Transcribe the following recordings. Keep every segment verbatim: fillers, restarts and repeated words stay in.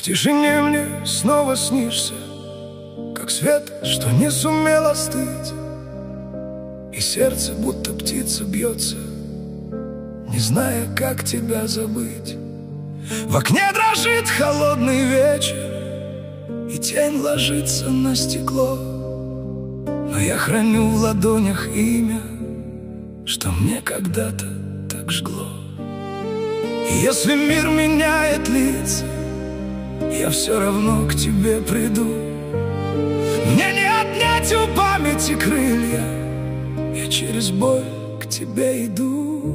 тишине мне снова снишься, как свет, что не сумел остыть, и сердце, будто птица, бьется, не зная, как тебя забыть. В окне дрожит холодный вечер, и тень ложится на стекло, но я храню в ладонях имя, что мне когда-то так жгло. И если мир меняет лица, я все равно к тебе приду. Мне не отнять у памяти крылья, я через боль к тебе иду.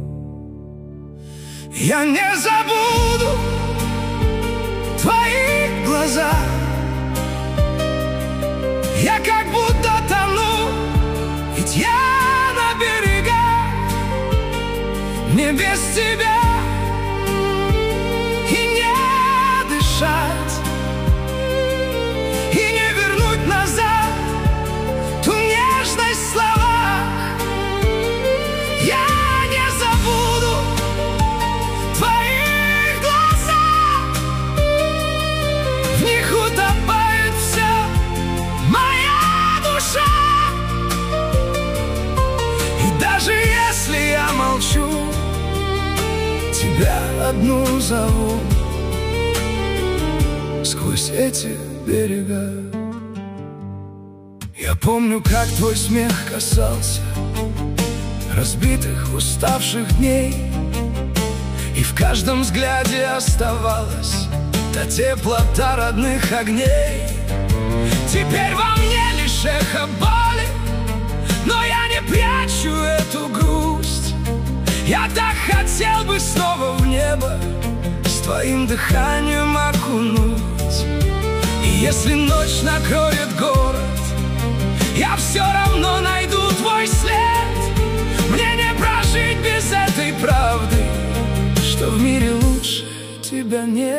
Я не забуду твои глаза, я как будто тону, ведь я на берегах. Мне без тебя и не дышать, и не вернуть назад ту нежность в словах. Я не забуду твоих глаза, в них утопает вся моя душа. И даже если я молчу, тебя одну зову сквозь эти берега. Я помню, как твой смех касался разбитых, уставших дней, и в каждом взгляде оставалась та теплота родных огней. Теперь во мне лишь эхо боли, но я не прячу эту грусть. Я так хотел бы снова в небо с твоим дыханием окунуть. И если ночь накроет город, я все равно найду твой след. Мне не прожить без этой правды, что в мире лучше тебя нет.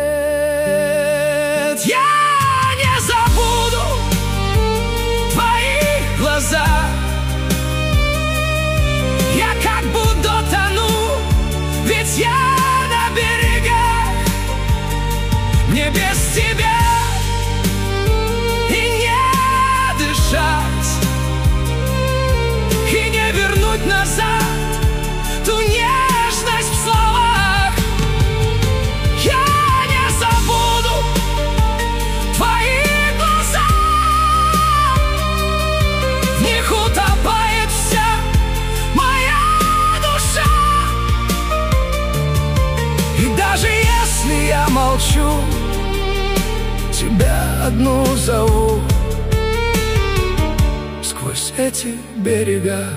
Я не забуду твои глаза, я как будто тону, ведь я на берегах. Мне без тебя и не дышать, и не вернуть назад ту нежность в словах. Я не забуду твои глаза, в них утопает вся моя душа. И даже если я молчу, тебя одну зову сквозь эти берега.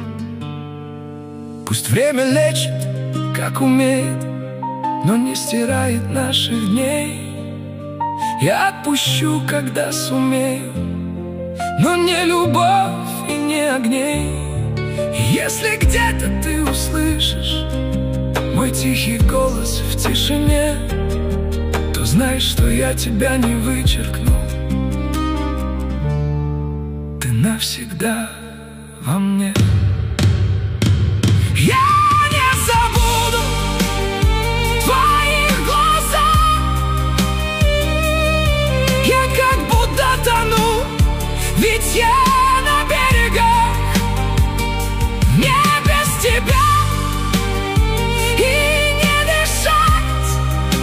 Пусть время лечит, как умеет, но не стирает наших дней. Я отпущу, когда сумею, но не любовь и не огней. И если где-то ты услышишь мой тихий голос в тишине, то знай, что я тебя не вычеркну. Ты навсегда во мне. Я не забуду твоих глаза, я как будто тону, ведь я на берегах. Мне без тебя и не дышать,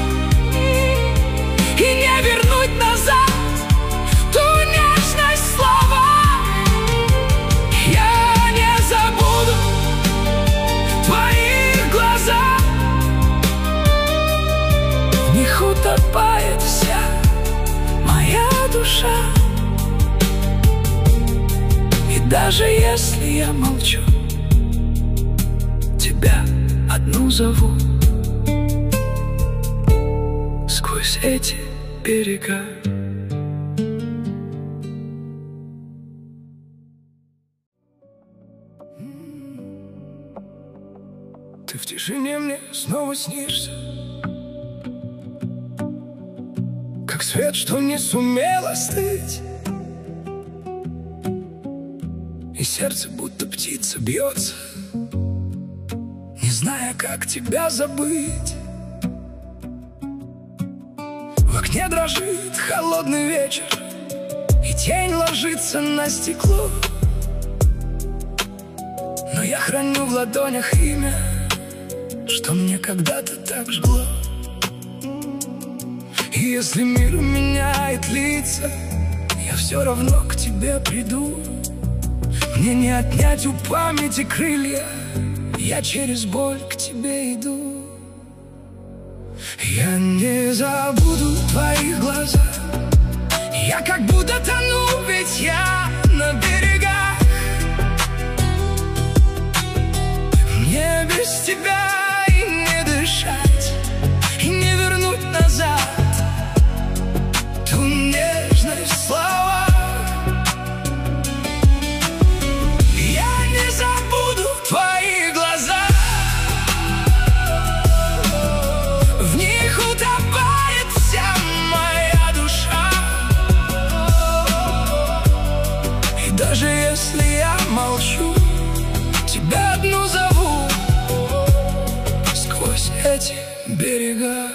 и не вернуть назад ту нежность в словах. Я не забуду твоих глаза, в них утопает вся моя душа. И даже если я молчу, тебя одну зову сквозь эти берега. Ты в тишине мне снова снишься, как свет, что не сумел остыть, и сердце, будто птица, бьется, не зная, как тебя забыть. В окне дрожит холодный вечер, и тень ложится на стекло. Но я храню в ладонях имя, что мне когда-то так жгло. И если мир меняет лица, я все равно к тебе приду. Мне не отнять у памяти крылья, я через боль к тебе иду. Я не забуду твоих глаза, я как будто тону, ведь я на берегах. Мне без тебя и не дышать, и не вернуть назад ту нежность в словах. Я не забуду твои глаза, в них утопает вся моя душа. И даже если я молчу, тебя одну зову сквозь эти берега.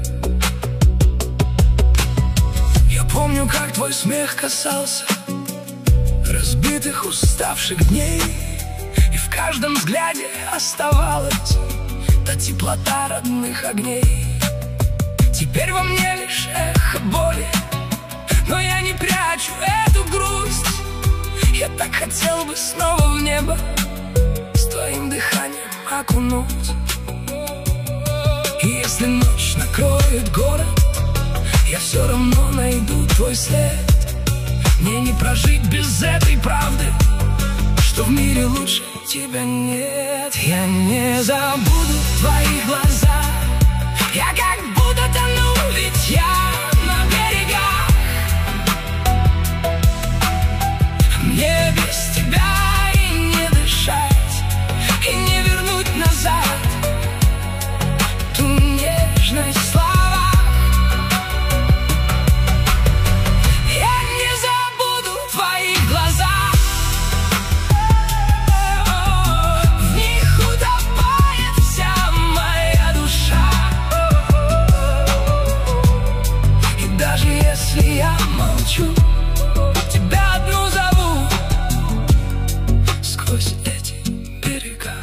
Я помню, как твой смех касался разбитых, уставших дней, и в каждом взгляде оставалась та теплота родных огней. Теперь во мне лишь эхо боли, но я не прячу эту грусть. Я так хотел бы снова в небо с твоим дыханием окунуть. И если ночь накроет город, я все равно найду твой след. Мне не прожить без этой правды, что в мире лучше тебя нет. Я не забуду твои глаза, я как будто тону, ведь я на берегах. Мне без тебя и не дышать, и не вернуть назад ту нежность в словах. Я не забуду твои глаза, в них утопает вся моя душа. И даже если я молчу, тебя одну зову сквозь эти берега.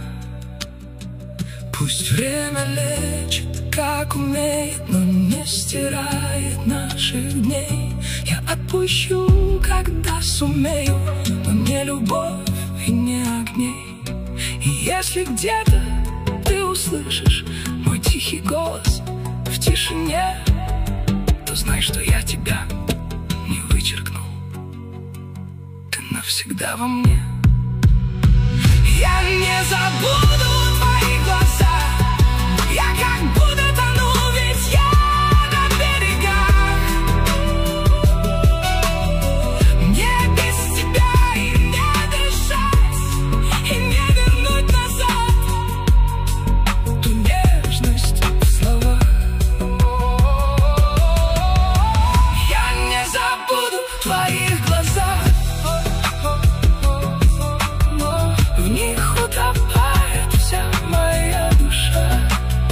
Пусть время лечит, как умеет, но не стирает наших дней. Я отпущу, когда сумею, но не любовь и не огней. И если где-то ты услышишь мой тихий голос в тишине, то знай, что я тебя не вычеркнул, ты навсегда во мне. Я не забуду твои глаза, я как будто тону, ведь я на берегах. Мне без тебя и не дышать, и не вернуть назад ту нежность в словах. Я не забуду твоих глаза, в них утопает вся моя душа.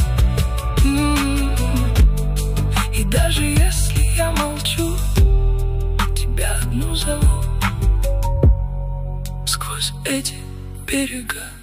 И даже если я молчу, тебя одну зову сквозь эти берега.